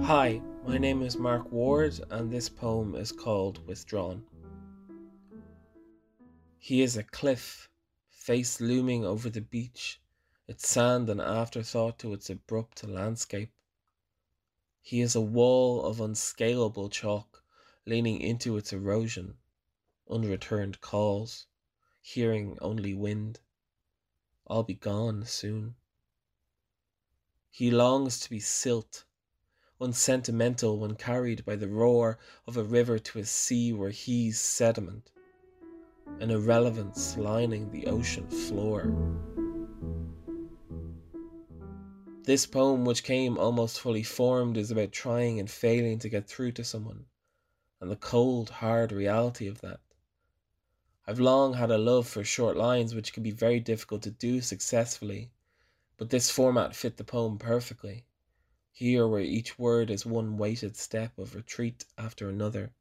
Hi, my name is Mark Ward, and this poem is called Withdrawn. He is a cliff, face looming over the beach, its sand an afterthought to its abrupt landscape. He is a wall of unscalable chalk, leaning into its erosion, unreturned calls, hearing only wind. I'll be gone soon. He longs to be silt, unsentimental when carried by the roar of a river to a sea where he's sediment, an irrelevance lining the ocean floor. This poem, which came almost fully formed, is about trying and failing to get through to someone, and the cold, hard reality of that. I've long had a love for short lines, which can be very difficult to do successfully, but this format fit the poem perfectly. Here, where each word is one weighted step of retreat after another,